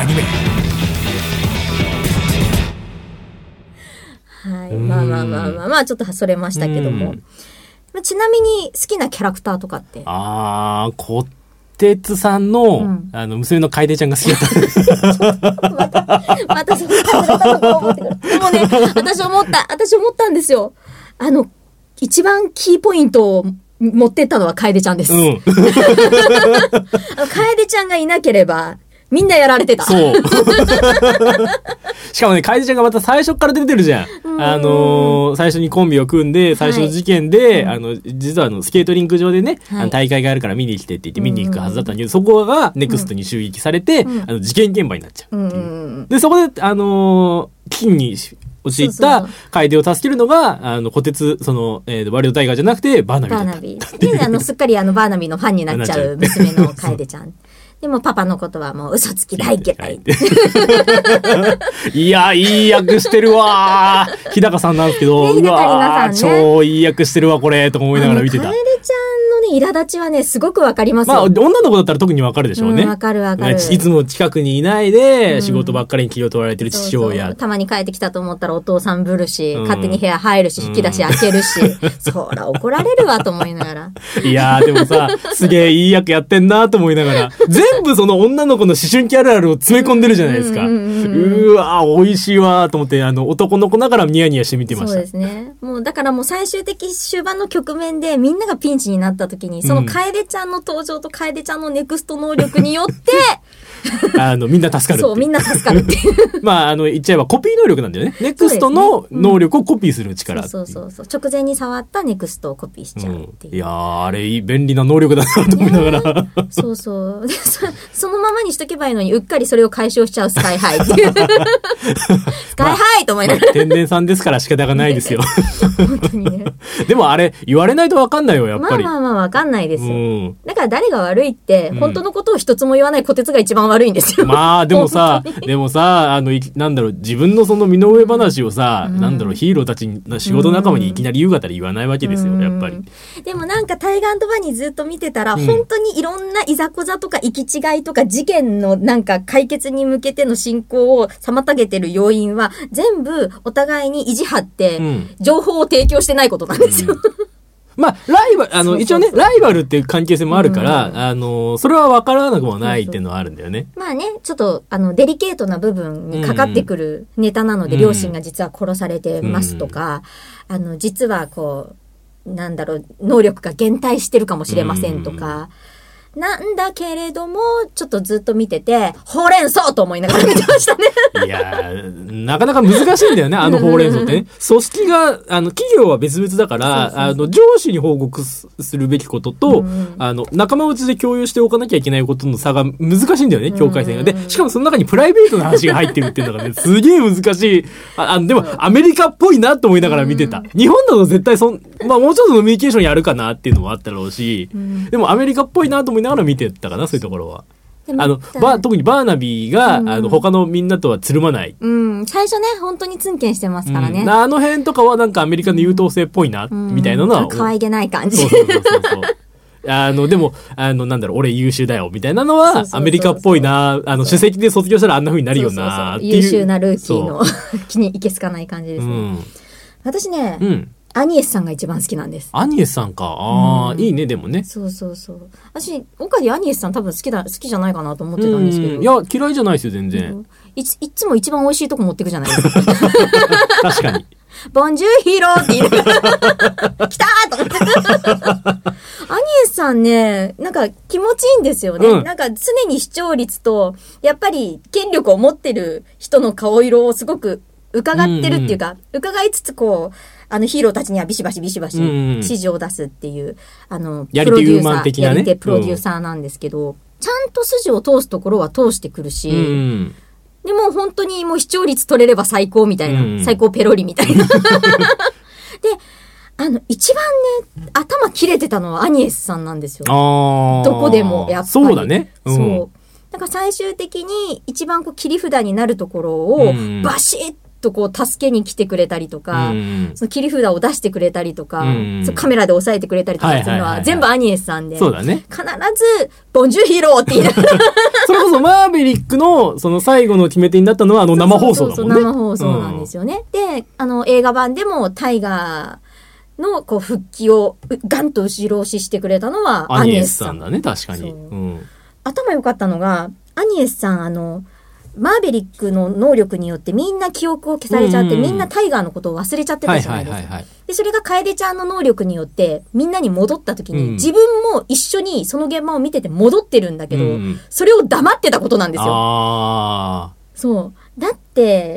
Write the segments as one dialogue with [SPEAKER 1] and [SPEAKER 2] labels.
[SPEAKER 1] ニメ。
[SPEAKER 2] はい。まあちょっとそれましたけども。ちなみに好きなキャラクターとかって？
[SPEAKER 1] こてつさんの、娘の楓ちゃんが好きだった。
[SPEAKER 2] またその外れたとこ思ってくる。でもね、私思ったんですよ。一番キーポイントを持ってったのは楓ちゃんです。楓ちゃんがいなければ、みんなやられてた。
[SPEAKER 1] そう。しかもね、楓ちゃんがまた最初から出てるじゃん。最初にコンビを組んで、最初の事件で、実はスケートリンク上でね、大会があるから見に来てって言って見に行くはずだったんだけど、そこがネクストに襲撃されて、事件現場になっちゃうっていう。で、そこで、金に陥った楓を助けるのが、小鉄、ワイルドタイガーじゃなくて、バーナビーだった。
[SPEAKER 2] バーナビー。で、すっかりバーナビーのファンになっちゃう娘の楓ちゃん。でもパパのことはもう嘘つき大嫌い。
[SPEAKER 1] いや、いい役してるわー。日高さんなんですけど、
[SPEAKER 2] 日高里奈さん
[SPEAKER 1] ね。超いい役してるわ、これ、とか思いながら見てた。
[SPEAKER 2] 楓ちゃんのね、苛立ちはね、すごくわかりますよ。
[SPEAKER 1] まあ、女の子だったら特にわかるでしょうね。
[SPEAKER 2] わかる。
[SPEAKER 1] いつも近くにいないで、仕事ばっかりに気を取られてる父親。
[SPEAKER 2] そうたまに帰ってきたと思ったらお父さんぶるし、勝手に部屋入るし、引き出し開けるし、そら怒られるわと思いながら。
[SPEAKER 1] いやー、でもさ、すげえいい役やってんなと思いながら、全部その女の子の思春期あるあるを詰め込んでるじゃないですか。うわー、美味しいわーと思って、男の子ながらニヤニヤして見てました。
[SPEAKER 2] そうですね。もう、だからもう最終的終盤の局面でみんながピンチになった時に、その楓ちゃんの登場と楓ちゃんのネクスト能力によって、
[SPEAKER 1] みんな助かる。
[SPEAKER 2] そう、みんな助かるっていう。
[SPEAKER 1] まあ、言っちゃえばコピー能力なんだよね。ネクストの能力をコピーする力。
[SPEAKER 2] そう。直前に触ったネクストをコピーしちゃうっていう。
[SPEAKER 1] いやー、あれ、便利な能力だなと思いながら。
[SPEAKER 2] そう。そのままにしとけばいいのに、うっかりそれを解消しちゃうスカイハイっていう。スカイハイと思いながら。
[SPEAKER 1] 天然さんですから仕方がないですよ。
[SPEAKER 2] 本当にね。
[SPEAKER 1] でもあれ、言われないとわかんないよ、やっぱり。
[SPEAKER 2] まあ、わかんないですよ。だから誰が悪いって、本当のことを一つも言わない小鉄が一番悪いんですよ。
[SPEAKER 1] まあ、でもさ、なんだろう、自分のその身の上話をさ、ヒーローたちの仕事仲間にいきなり夕方で言わないわけですよ、やっぱり。
[SPEAKER 2] でもなんかタイガー&バニーずっと見てたら、本当にいろんないざこざとか行き違いとか事件のなんか解決に向けての進行を妨げてる要因は、全部お互いに意地張って、情報を提供してないことなんですよ。
[SPEAKER 1] まあ、一応ね、ライバルっていう関係性もあるから、それは分からなくもないっていうのはあるんだよね。
[SPEAKER 2] まあね、ちょっと、デリケートな部分にかかってくるネタなので、両親が実は殺されてますとか、実は能力が減退してるかもしれませんとか、なんだけれども、ちょっとずっと見てて、ほうれん草と思いながら見てましたね。
[SPEAKER 1] いやー、なかなか難しいんだよね、ほうれん草ってね。組織が、企業は別々だから、上司に報告するべきことと、仲間内で共有しておかなきゃいけないことの差が難しいんだよね、境界線が。で、しかもその中にプライベートな話が入ってるっていうのがね、すげえ難しい。でも、アメリカっぽいなと思いながら見てた。日本だと絶対まあもうちょっとノミニケーションやるかなっていうのもあったろうし、でもアメリカっぽいなと思いながら見てたかな、そういうところは。特にバーナビーが、他のみんなとはつるまない。
[SPEAKER 2] 最初ね、本当にツンケンしてますからね。
[SPEAKER 1] あの辺とかはなんかアメリカの優等生っぽいな、みたいなのは。
[SPEAKER 2] 可愛げない感じ。
[SPEAKER 1] そう。でも、俺優秀だよ、みたいなのは、アメリカっぽいな、首席で卒業したらあんな風になるよな、っていう。
[SPEAKER 2] 優秀なルーキーの気にいけすかない感じですね。私ね、アニエスさんが一番好きなんです。
[SPEAKER 1] アニエスさんか。いいね、でもね。
[SPEAKER 2] そう。私、岡でアニエスさん多分好きじゃないかなと思ってたんですけど。
[SPEAKER 1] いや、嫌いじゃないですよ、全然。
[SPEAKER 2] いつも一番美味しいとこ持ってくじゃないですか。
[SPEAKER 1] 確かに。
[SPEAKER 2] ボンジューヒーローって言いながら、来たーと思って。アニエスさんね、なんか気持ちいいんですよね。なんか常に視聴率と、やっぱり権力を持ってる人の顔色をすごく伺ってるっていうか、伺いつつヒーローたちにはビシバシ指示を出すっていう、
[SPEAKER 1] やり手ウーマン的なね。
[SPEAKER 2] やり手プロデューサーなんですけど、ちゃんと筋を通すところは通してくるし、でも本当にもう視聴率取れれば最高みたいな、最高ペロリみたいな。で、一番ね、頭切れてたのはアニエスさんなんですよ。どこでも、やっぱり。
[SPEAKER 1] そうだね。
[SPEAKER 2] そう。だから最終的に一番切り札になるところを、バシッとこう助けに来てくれたりとか、その切り札を出してくれたりとか、そのカメラで押さえてくれたりとかっていうのは全部アニエスさんで、
[SPEAKER 1] そうだね。
[SPEAKER 2] 必ずボンジューヒーローって言いながら
[SPEAKER 1] それこそマーベリックのその最後の決め手になったのは生放送だもんね。
[SPEAKER 2] そう生放送なんですよね。で、映画版でもタイガーのこう復帰をガンと後ろ押ししてくれたのはアニエスさん
[SPEAKER 1] だね、確かに。
[SPEAKER 2] 頭良かったのが、アニエスさんマーベリックの能力によってみんな記憶を消されちゃって、みんなタイガーのことを忘れちゃってたじゃないですか。で、それが楓ちゃんの能力によってみんなに戻った時に、自分も一緒にその現場を見てて戻ってるんだけど、それを黙ってたことなんですよ。そう。だって、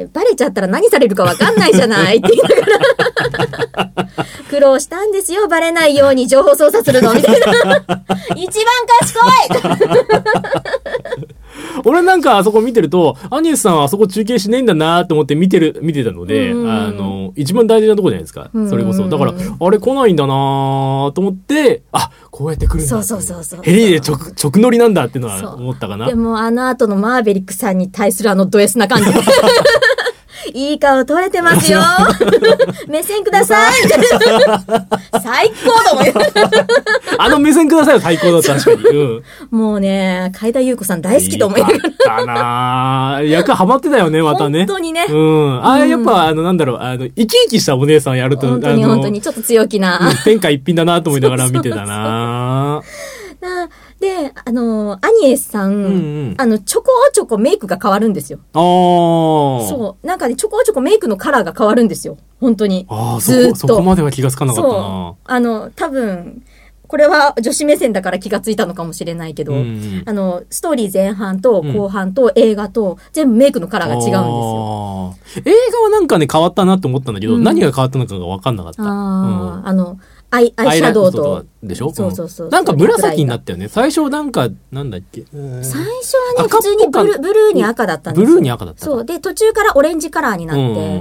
[SPEAKER 2] バレちゃったら何されるかわかんないじゃないって言いながら。苦労したんですよ、バレないように情報操作するの、みたいな。一番賢い
[SPEAKER 1] 俺なんかあそこ見てると、アニエスさんはあそこ中継しないんだなと思って見てたので、一番大事なとこじゃないですか。それこそ。だから、あれ来ないんだなと思って、こうやって来るんだ。
[SPEAKER 2] そう。
[SPEAKER 1] ヘリで直乗りなんだっていうのは思ったかな。
[SPEAKER 2] でも後のマーベリックさんに対するド S な感じ。いい顔撮れてますよ。目線ください。最高と思い
[SPEAKER 1] 目線くださいは最高だった、確かに。
[SPEAKER 2] もうね、海田優子さん大好きと思いながら。
[SPEAKER 1] だなぁ。役ハマってたよね、またね。
[SPEAKER 2] 本当にね。
[SPEAKER 1] やっぱ、生き生きしたお姉さんやると、
[SPEAKER 2] 本当に、ちょっと強気な。
[SPEAKER 1] 天下一品だなと思いながら見てたな
[SPEAKER 2] で、アニエスさん、ちょこちょこメイクが変わるんですよ。そう。なんかね、ちょこちょこメイクのカラーが変わるんですよ。本当に。ずっと。
[SPEAKER 1] そこまでは気がつかなかったな。
[SPEAKER 2] そう。多分、これは女子目線だから気がついたのかもしれないけど、ストーリー前半と後半と映画と全部メイクのカラーが違うんですよ。
[SPEAKER 1] 映画はなんかね、変わったなって思ったんだけど、何が変わったのかが分かんなかった。
[SPEAKER 2] アイシャドウと。
[SPEAKER 1] でしょ？
[SPEAKER 2] そう。
[SPEAKER 1] なんか紫になったよね。最初なんだっけ？
[SPEAKER 2] 最初はね、普通にブルーに赤だったんですよ。
[SPEAKER 1] ブルーに赤だった。
[SPEAKER 2] そう。で、途中からオレンジカラーになって、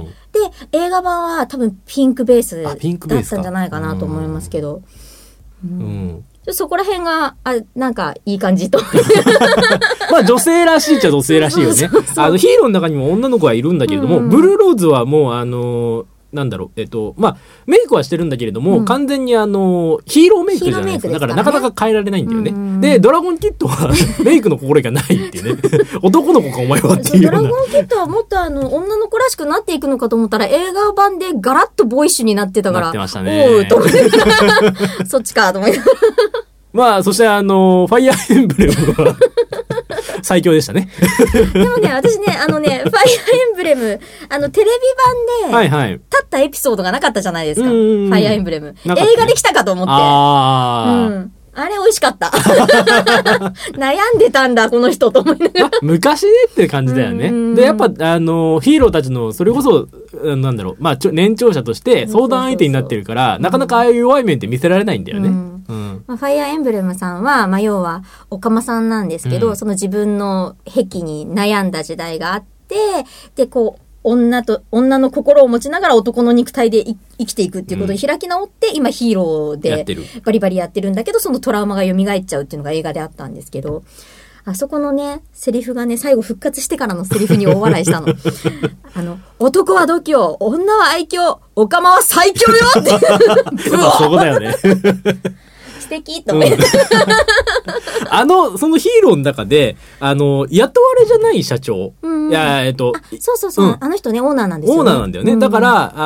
[SPEAKER 2] で、映画版は多分ピンクベースだったんじゃないかなと思いますけど。そこら辺が、なんかいい感じと。
[SPEAKER 1] まあ女性らしいっちゃ女性らしいよね。ヒーローの中にも女の子はいるんだけれども、ブルーローズはもうなんだろう、まあ、メイクはしてるんだけれども、完全にヒーローメイクじゃないですか。だからなかなか変えられないんだよね。で、ドラゴンキッドはメイクの心得がないっていうね。男の子かお前はっていうような。
[SPEAKER 2] ドラゴンキッドはもっと女の子らしくなっていくのかと思ったら、映画版でガラッとボーイッシュになってたから。
[SPEAKER 1] なってましたね。
[SPEAKER 2] おうと思って。そっちかと思って。
[SPEAKER 1] まあ、そしてファイアーエンブレムは最強でしたね。
[SPEAKER 2] でもね、私ね、ファイアーエンブレム、テレビ版で、立ったエピソードがなかったじゃないですか。ファイアーエンブレム。映画できたかと思って。あれ美味しかった。悩んでたんだ、この人と思いながら。
[SPEAKER 1] 昔ねって感じだよね。で、やっぱ、ヒーローたちの、それこそ、なんだろう、まあ、年長者として相談相手になってるから、なかなかああいう弱い面って見せられないんだよね。
[SPEAKER 2] ファイアーエンブレムさんは、要は、オカマさんなんですけど、その自分の癖に悩んだ時代があって、で、こう、女の心を持ちながら男の肉体で生きていくっていうことを開き直って、今ヒーローでバリバリやってるんだけど、そのトラウマが蘇っちゃうっていうのが映画であったんですけど、あそこのね、セリフがね、最後復活してからのセリフに大笑いしたの。男は度胸、女は愛嬌、オカマは最強よって。
[SPEAKER 1] そこだよね。
[SPEAKER 2] 素敵と思って。
[SPEAKER 1] そのヒーローの中で、雇われじゃない社長。いや、
[SPEAKER 2] そう。あの人ね、オーナーなんですよね。
[SPEAKER 1] オーナーなんだよね。だから、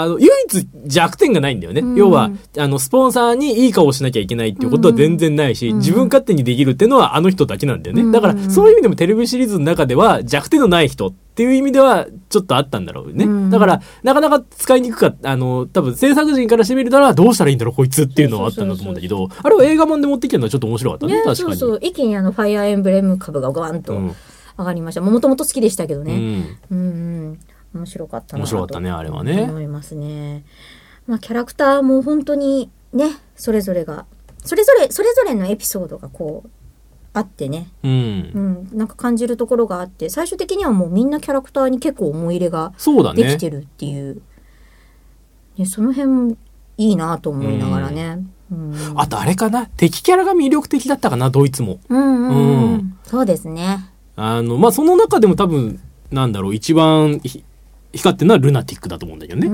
[SPEAKER 1] 唯一弱点がないんだよね。要は、スポンサーにいい顔をしなきゃいけないっていうことは全然ないし、自分勝手にできるっていうのはあの人だけなんだよね。だから、そういう意味でもテレビシリーズの中では弱点のない人っていう意味ではちょっとあったんだろうね。だから、なかなか使いにくかった。多分制作陣からしてみるとどうしたらいいんだろうこいつっていうのはあったんだと思うんだけど、あれを映画版で持ってきたのはちょっと面白かったね。確かに。
[SPEAKER 2] そう。一気にファイアーエンブレム株がガーンと上がりました。もともと好きでしたけどね。面白かったな。
[SPEAKER 1] 面白かったね、あれはね。
[SPEAKER 2] 思いますね。まあ、キャラクターも本当にね、それぞれのエピソードがこう、あってね、なんか感じるところがあって、最終的にはもうみんなキャラクターに結構思い入れができてるっていう、その辺もいいなと思いながらね。
[SPEAKER 1] あとあれかな、敵キャラが魅力的だったかな、ドイツも。
[SPEAKER 2] そうですね。
[SPEAKER 1] まあその中でも多分なんだろう、一番光ってるのはルナティックだと思うんだけどね。ヒ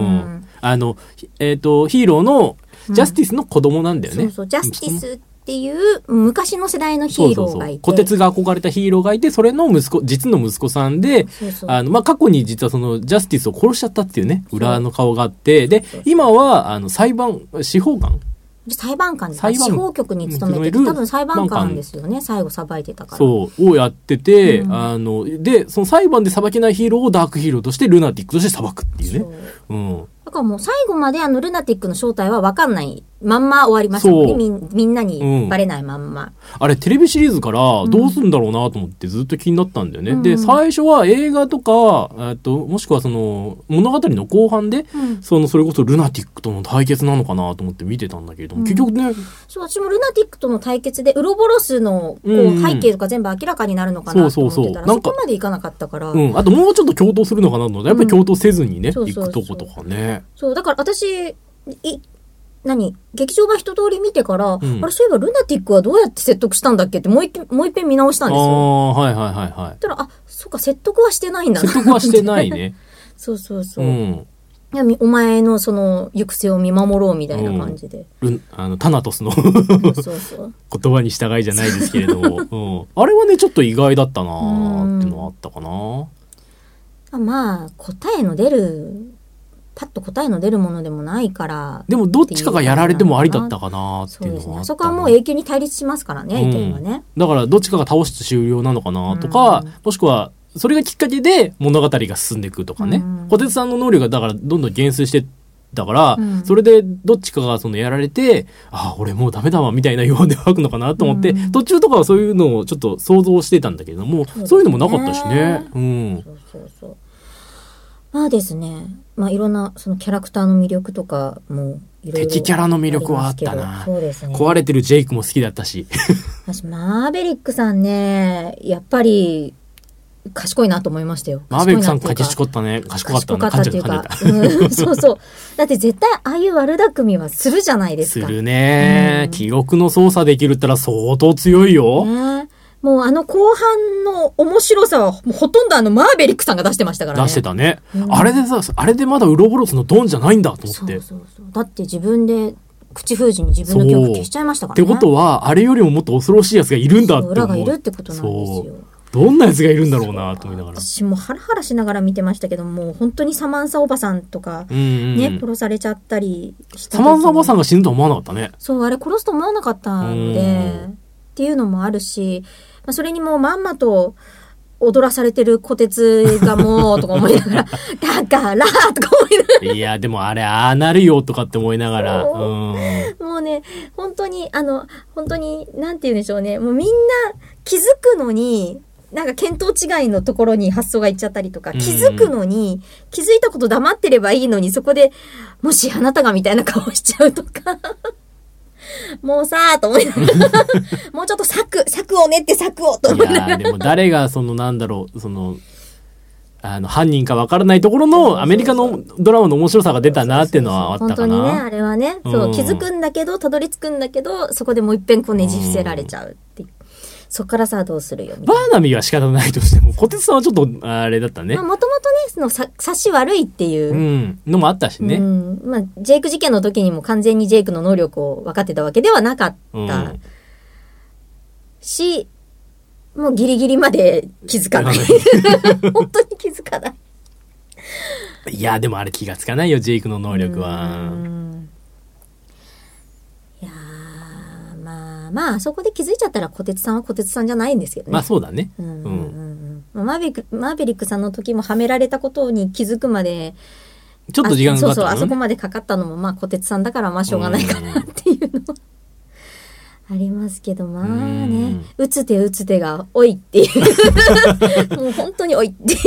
[SPEAKER 1] ーローのジャスティスの子供なんだよね。
[SPEAKER 2] そうそう、ジャスティスっていう昔の世代のヒーローがいて。
[SPEAKER 1] 虎鉄が憧れたヒーローがいて、それの実の息子さんで、過去に実はそのジャスティスを殺しちゃったっていうね、裏の顔があって、で、今は、司法官
[SPEAKER 2] 裁判官です。司法局に勤めてて、多分裁判官なんですよね。最後裁いてたから。
[SPEAKER 1] そう、をやってて、で、その裁判で裁けないヒーローをダークヒーローとして、ルナティックとして裁くっていうね。
[SPEAKER 2] だからもう最後までルナティックの正体は分かんないまんま終わりましたもんね。みんなにバレないまんま。
[SPEAKER 1] あれテレビシリーズからどうするんだろうなと思ってずっと気になったんだよね。で、最初は映画とか、もしくはその物語の後半で、それこそルナティックとの対決なのかなと思って見てたんだけれども、結局ね。
[SPEAKER 2] そう、私もルナティックとの対決でウロボロスの背景とか全部明らかになるのかなと思ってたら、そこまでいかなかったから。
[SPEAKER 1] あともうちょっと共闘するのかなと思って、やっぱり共闘せずにね、行くとことかね。
[SPEAKER 2] そう、だから私、劇場版一通り見てから、あれ、そういえばルナティックはどうやって説得したんだっけってもう一遍見直したんですよ。
[SPEAKER 1] はいはいはいはい。
[SPEAKER 2] たら、そうか、説得はしてないんだな。
[SPEAKER 1] 説得はしてないね。
[SPEAKER 2] そうそうそう。いや、お前のその行く末を見守ろうみたいな感じで。
[SPEAKER 1] タナトスの
[SPEAKER 2] そうそう
[SPEAKER 1] 言葉に従いじゃないですけれども。あれはね、ちょっと意外だったなーってのはあったかな。
[SPEAKER 2] まあ、パッと答えの出るものでもないから。
[SPEAKER 1] でもどっちかがやられてもありだったかなっていうのは。そうです
[SPEAKER 2] ね。そこはもう永久に対立しますからね、意見はね。
[SPEAKER 1] だからどっちかが倒して終了なのかなとか、もしくは、それがきっかけで物語が進んでいくとかね。小鉄さんの能力がだからどんどん減衰してだから、それでどっちかがやられて、俺もうダメだわみたいなようで吐くのかなと思って、途中とかはそういうのをちょっと想像してたんだけれども、そういうのもなかったしね。
[SPEAKER 2] そう。まあですね。まあいろんなそのキャラクターの魅力とかもいろいろ。
[SPEAKER 1] 敵キャラの魅力はあったな。
[SPEAKER 2] そうですね。
[SPEAKER 1] 壊れてるジェイクも好きだったし。
[SPEAKER 2] 私、マーベリックさんね、やっぱり、賢いなと思いましたよ。
[SPEAKER 1] マーベリックさん賢かったね。賢かった
[SPEAKER 2] っていうか。そうそう。だって絶対ああいう悪巧みはするじゃないですか。
[SPEAKER 1] するね。記憶の操作できるったら相当強いよ。
[SPEAKER 2] もう後半の面白さはもうほとんどマーベリックさんが出してましたからね。
[SPEAKER 1] 出してたね。あれでまだウロボロスのドンじゃないんだと思って。
[SPEAKER 2] そう。だって自分で口封じに自分の記憶消しちゃいましたからね。
[SPEAKER 1] ってことは、あれよりももっと恐ろしいやつがいるんだって思う。
[SPEAKER 2] 裏がいるってことなんですよ。
[SPEAKER 1] どんなやつがいるんだろうなと思いながら。
[SPEAKER 2] 私もハラハラしながら見てましたけども、本当にサマンサおばさんとか、ね、殺されちゃったりした。
[SPEAKER 1] サマンサおばさんが死ぬとは思わなかったね。
[SPEAKER 2] そう、あれ殺すと思わなかったので、っていうのもあるし、それにもうまんまと踊らされてる虎鉄がもうとか思いながら、だからとか思いながら。
[SPEAKER 1] いや、でもあれ、ああなるよとかって思いながら。
[SPEAKER 2] もうね、本当に、なんて言うんでしょうね。もうみんな気づくのに、なんか見当違いのところに発想がいっちゃったりとか、気づくのに、気づいたこと黙ってればいいのに、そこで、もしあなたがみたいな顔しちゃうとか。もうさーと思いながらもうちょっと策を練って策をと思いながら。
[SPEAKER 1] いやでも誰がなんだろう、犯人かわからないところのアメリカのドラマの面白さが出たなっていうのはあったかな。
[SPEAKER 2] 本当にね、あれはね、そう、気づくんだけど、たどり着くんだけど、そこでもう一遍ねじ伏せられちゃうっていう。そっからさ、どうするよみたいな。
[SPEAKER 1] バーナビーは仕方ないとしても、小鉄さんはちょっと、あれだったね。
[SPEAKER 2] もともとね、察し悪いっていう。
[SPEAKER 1] のもあったしね。
[SPEAKER 2] ジェイク事件の時にも完全にジェイクの能力を分かってたわけではなかった。し、もうギリギリまで気づかない。本当に気づかない。
[SPEAKER 1] いや、でもあれ気がつかないよ、ジェイクの能力は。
[SPEAKER 2] まあ、そこで気づいちゃったら小鉄さんは小鉄さんじゃないんですけどね。
[SPEAKER 1] まあそうだね。
[SPEAKER 2] マーベリックさんの時もはめられたことに気づくまで、
[SPEAKER 1] ちょっと時間がかかったのね。
[SPEAKER 2] あそこまでかかったのも、まあ小鉄さんだからまあしょうがないかなっていうのはありますけど、まあね、打つ手が多いっていう。もう本当に多いっていう。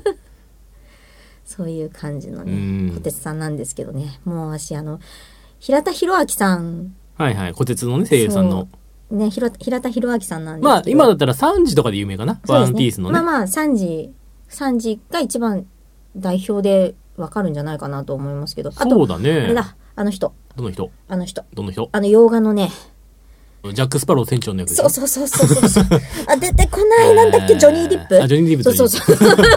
[SPEAKER 2] そういう感じのね、小鉄さんなんですけどね。もう私平田博明さん、
[SPEAKER 1] はいはい、小鉄のね、声優さんの。
[SPEAKER 2] ね、平田博明さんなんですけど。
[SPEAKER 1] まあ、今だったら3時とかで有名かな、ワンピースのね。
[SPEAKER 2] まあ3時が一番代表でわかるんじゃないかなと思いますけど。
[SPEAKER 1] そうだね。
[SPEAKER 2] あれだ、どの人
[SPEAKER 1] どの人
[SPEAKER 2] 洋画のね。
[SPEAKER 1] ジャック・スパロー船長の役でしょ。
[SPEAKER 2] そう。出てこない、なんだっけ、ジョニー・ディップ。
[SPEAKER 1] ジョニー・ディップ。
[SPEAKER 2] そう。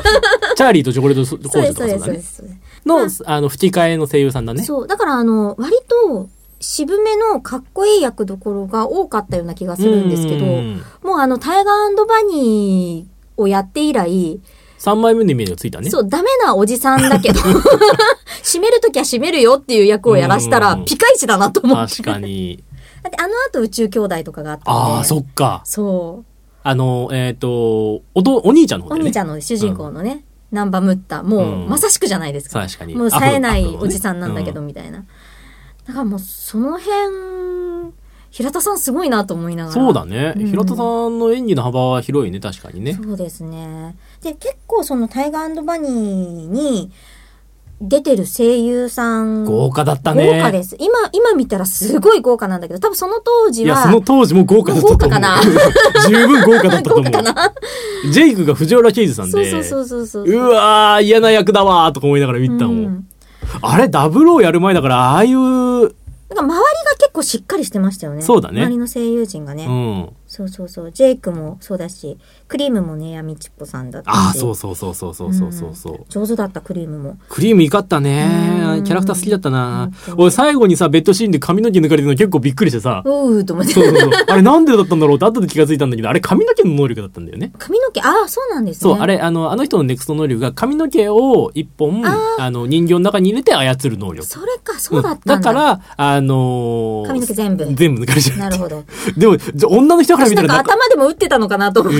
[SPEAKER 1] チャーリーとチョコレート工場とかそうだね。の、吹き替えの声優さんだね。
[SPEAKER 2] そう。だから割と、渋めのかっこいい役どころが多かったような気がするんですけど、もうタイガー&バニーをやって以来、
[SPEAKER 1] 3枚目のイメージがついたね。
[SPEAKER 2] そう、ダメなおじさんだけど、締めるときは締めるよっていう役をやらしたら、ピカイチだなと思って。
[SPEAKER 1] 確かに。
[SPEAKER 2] だって後宇宙兄弟とかがあったんで。
[SPEAKER 1] ああ、そっか。
[SPEAKER 2] そう。
[SPEAKER 1] お兄ちゃんの方だよね。
[SPEAKER 2] お兄ちゃんの主人公のね、ナンバムッタ。もう、まさしくじゃないですか。
[SPEAKER 1] 確かに。
[SPEAKER 2] もう冴えないおじさんなんだけど、みたいな。だからもう、その辺、平田さんすごいなと思いながら。
[SPEAKER 1] そうだね。平田さんの演技の幅は広いね、確かにね。
[SPEAKER 2] そうですね。で、結構そのタイガー&バニーに出てる声優さん。
[SPEAKER 1] 豪華だったね。
[SPEAKER 2] 豪華です。今見たらすごい豪華なんだけど、多分その当時は。
[SPEAKER 1] いや、その当時も豪華だったと思う。
[SPEAKER 2] 豪華かな
[SPEAKER 1] 十分豪華だったと思う。
[SPEAKER 2] 豪華かな
[SPEAKER 1] ジェイクが藤原刑事さんで。
[SPEAKER 2] そう。
[SPEAKER 1] うわー、嫌な役だわーとか思いながら見たもん。あれ、00やる前だから、ああいう、
[SPEAKER 2] なんか周りが結構しっかりしてましたよね。
[SPEAKER 1] そうだね。
[SPEAKER 2] 周りの声優陣がね。そう。ジェイクもそうだし、クリームもね、やみちっぽさんだったし。
[SPEAKER 1] ああ、そう。
[SPEAKER 2] 上手だった、クリームも。
[SPEAKER 1] クリームいかったね。キャラクター好きだったな。俺最後にさ、ベッドシーンで髪の毛抜かれてるの結構びっくりしてさ。
[SPEAKER 2] と思って。
[SPEAKER 1] そう。あれなんでだったんだろうって後で気がついたんだけど、あれ髪の毛の能力だったんだよね。
[SPEAKER 2] 髪の毛、そうなんですね。
[SPEAKER 1] そう、あれ、あの人のネクスト能力が髪の毛を一本、人形の中に入れて操る能力。
[SPEAKER 2] それか、そうだったんだ。
[SPEAKER 1] だから、髪
[SPEAKER 2] の毛全部
[SPEAKER 1] 抜かれちゃう。
[SPEAKER 2] なるほど。
[SPEAKER 1] でも、女の人から見たら
[SPEAKER 2] なんか頭でも打ってたのかなと思って。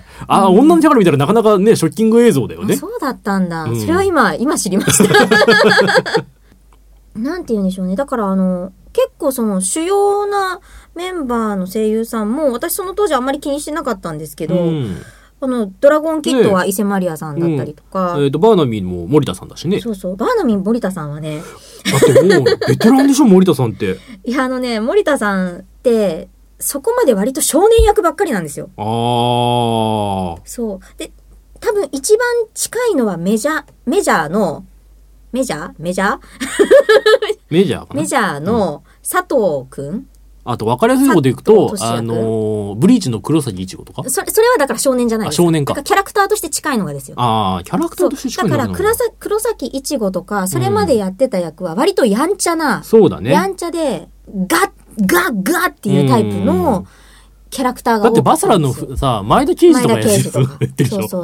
[SPEAKER 1] 女の人から見たらなかなかね、ショッキング映像だよね。
[SPEAKER 2] そうだったんだ。それは今知りました。なんて言うんでしょうね。だから結構その主要なメンバーの声優さんも、私その当時あんまり気にしてなかったんですけど、ドラゴンキッドは伊勢マリアさんだったりとか。
[SPEAKER 1] バーナミーも森田さんだしね。
[SPEAKER 2] そう。バーナミー森田さんはね。
[SPEAKER 1] だってもう、ベテランでしょ、森田さんって。
[SPEAKER 2] いや、森田さんって、そこまで割と少年役ばっかりなんですよ。そう。で、多分一番近いのはメジャーの佐藤くん。
[SPEAKER 1] あと、分かりやすいことでいくと、ブリーチの黒崎一護とか
[SPEAKER 2] それはだから少年じゃないですか。
[SPEAKER 1] 少年か。
[SPEAKER 2] だからキャラクターとして近いのがですよ。
[SPEAKER 1] キャラクターとして近いのが。
[SPEAKER 2] だから黒崎一護とか、それまでやってた役は割とやんちゃな。
[SPEAKER 1] そうだね。
[SPEAKER 2] やんちゃで、ガッっていうタイプのキャラクターが多かったんですよ。
[SPEAKER 1] だってバサラのさ、前田刑事とかやってるでしょ。
[SPEAKER 2] そう。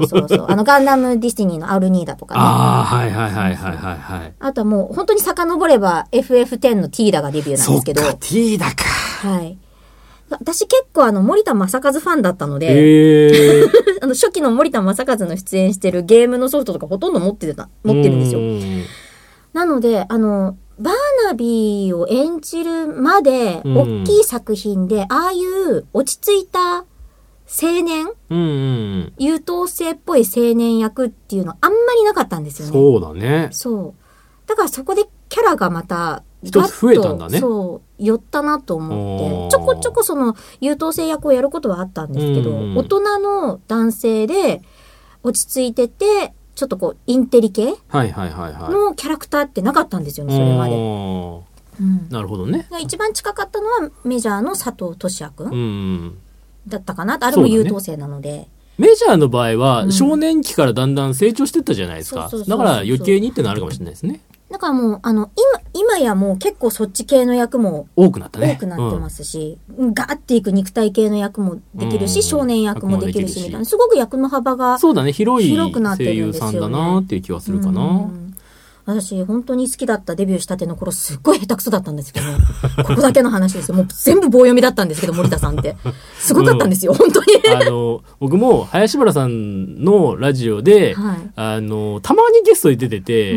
[SPEAKER 2] ガンダムディスティニーのアルニーダとかね。
[SPEAKER 1] はい。
[SPEAKER 2] あとはもう本当に遡れば FF10 のティーダがデビューなんですけど。
[SPEAKER 1] そっか、ティーダか。
[SPEAKER 2] はい。私結構森田正和ファンだったので、初期の森田正和の出演してるゲームのソフトとかほとんど持ってるんですよ。なので、バーナビーを演じるまで、大きい作品で、ああいう落ち着いた青年、優等生っぽい青年役っていうのあんまりなかったんですよね。
[SPEAKER 1] そうだね。
[SPEAKER 2] そう。だからそこでキャラがまた、
[SPEAKER 1] 一つ増えたんだね。
[SPEAKER 2] そう、寄ったなと思って、ちょこちょこその優等生役をやることはあったんですけど、大人の男性で落ち着いてて、ちょっとこう、インテリ系のキャラクターってなかったんですよね、それまで。
[SPEAKER 1] なるほどね。
[SPEAKER 2] 一番近かったのはメジャーの佐藤俊也くんだったかな。あれも優等生なので。
[SPEAKER 1] メジャーの場合は、少年期からだんだん成長していったじゃないですか。だから余計にってのあるかもしれないですね。
[SPEAKER 2] だからもう、今やもう結構そっち系の役も
[SPEAKER 1] 多くなったね。
[SPEAKER 2] 多くなってますし、ガーっていく肉体系の役もできるし、少年役もできるしみたいな、すごく役の幅が
[SPEAKER 1] そうだね、広
[SPEAKER 2] くなってるんですよね。
[SPEAKER 1] 声優さんだなっていう気はするかな。
[SPEAKER 2] 私、本当に好きだったデビューしたての頃、すっごい下手くそだったんですけど、ここだけの話ですよ。もう全部棒読みだったんですけど、森田さんって。すごかったんですよ、本当に。
[SPEAKER 1] 僕も、林原さんのラジオで、たまにゲストで出てて、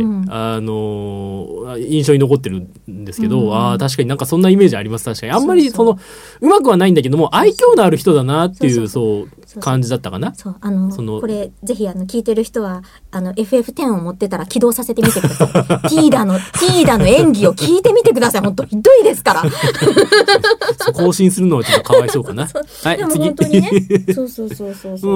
[SPEAKER 1] 印象に残ってるんですけど、確かになんかそんなイメージあります、確かに。あんまり、うまくはないんだけども、愛嬌のある人だなっていう、感じだったかな。
[SPEAKER 2] そう、これ、ぜひ、聞いてる人は、FF10 を持ってたら起動させてみてください。 ティーダの演技を聞いてみてください。本当ひどいですから。
[SPEAKER 1] 更新するのはちょっとかわいそうかな。はい、次。
[SPEAKER 2] 本当にね。そう。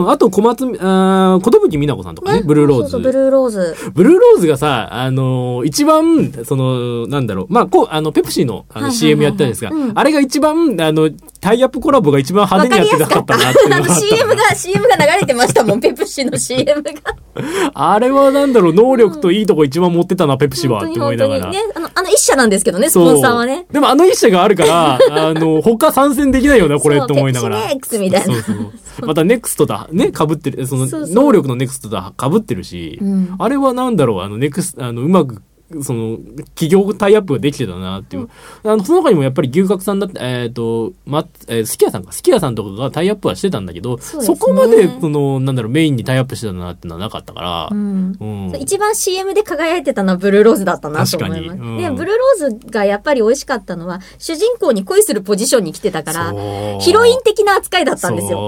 [SPEAKER 1] あと、ことぶきみなこさんとかね、ブルーローズ。
[SPEAKER 2] そう、ブルーローズ。
[SPEAKER 1] ブルーローズがさ、一番、なんだろう、まあ、ペプシーのCM やったんですが、あれが一番、タイアップコラボが一番派手にやってなかったなっていうのは。
[SPEAKER 2] CM が流れてましたもん、ペプシーの CM が。
[SPEAKER 1] あれはなんだろう、能力といいとこ一番持ってたな、ペプシーはって思いながら。
[SPEAKER 2] 本当にね、一社なんですけどね、スポンサーはね。
[SPEAKER 1] でも一社があるから、他参戦できないよな、これって思いながら。
[SPEAKER 2] ペプシーネックスみたいな。
[SPEAKER 1] またネクストだ、ね、被ってる、能力のネクストだ、被ってるし、あれはなんだろう、うまく、企業タイアップができてたなっていう。その中にもやっぱり牛角さんだって、すき家さんか。すき家さんとかがタイアップはしてたんだけど、そこまで、なんだろう、メインにタイアップしてたなっていうのはなかったから、
[SPEAKER 2] 一番 CM で輝いてたのはブルーローズだったなと思います。で、ブルーローズがやっぱり美味しかったのは、主人公に恋するポジションに来てたから、ヒロイン的な扱いだったんですよ。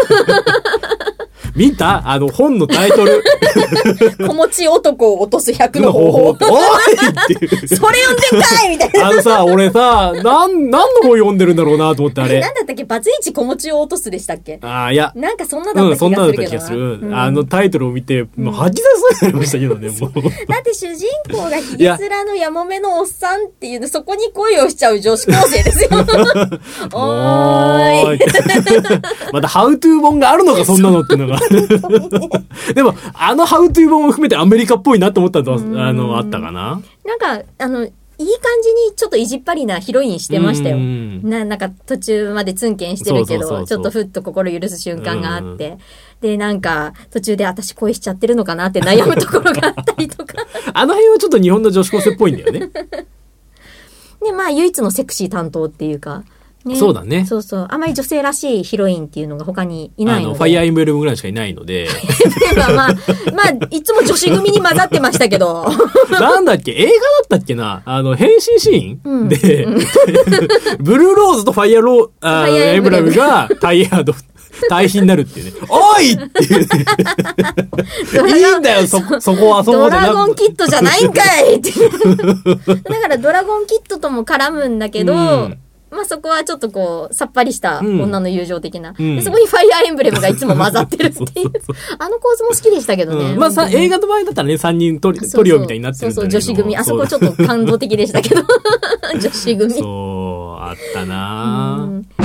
[SPEAKER 1] 見た本のタイトル。
[SPEAKER 2] 子持ち男を落とす100の方法。おい
[SPEAKER 1] っていう。
[SPEAKER 2] それ読んでんかいみたいな。
[SPEAKER 1] さ、俺さ、何の本読んでるんだろうなと思ってあれ。
[SPEAKER 2] なんだったっけバツイチ子持ちを落とすでしたっけ
[SPEAKER 1] いや。
[SPEAKER 2] なんかそんなだった気がするけどな。そんなだった気がす
[SPEAKER 1] る。タイトルを見て、もう吐き出そうになりましたけどね、もう。
[SPEAKER 2] だって主人公がヒゲ面のやもめのおっさんっていう、そこに恋をしちゃう女子高生ですよ。おーい。
[SPEAKER 1] また、ハウトゥー本があるのか、そんなのっていうのが。でも、ハウトゥー本を含めてアメリカっぽいなと思ったのあったかな。
[SPEAKER 2] なんか、いい感じにちょっと意地っ張りなヒロインしてましたよ。なんか途中までツンケンしてるけど、ちょっとふっと心許す瞬間があって。で、なんか途中で私恋しちゃってるのかなって悩むところがあったりとか。
[SPEAKER 1] あの辺はちょっと日本の女子高生っぽいんだよね。
[SPEAKER 2] で、まあ唯一のセクシー担当っていうか。ね、
[SPEAKER 1] そうだね。
[SPEAKER 2] そうそう。あまり女性らしいヒロインっていうのが他にいないので。
[SPEAKER 1] ファイアーエンブレムぐらいしかいないので。
[SPEAKER 2] まあ、いつも女子組に混ざってましたけど。
[SPEAKER 1] なんだっけ映画だったっけな変身シーン、で、ブルーローズとファイアーエンブレムが対比になるっていうね。おいっていうね。いいんだよ、そこはそう
[SPEAKER 2] ドラゴンキッドじゃないんかいって。だからドラゴンキッドとも絡むんだけど、まあそこはちょっとこう、さっぱりした女の友情的な。でそこにファイアーエンブレムがいつも混ざってるっていう。あの構図も好きでしたけどね。
[SPEAKER 1] まあ映画の場合だったらね、3人トリオみたいになってるんだけど。
[SPEAKER 2] 女子組。あそこちょっと感動的でしたけど。女子組。
[SPEAKER 1] そう、あったな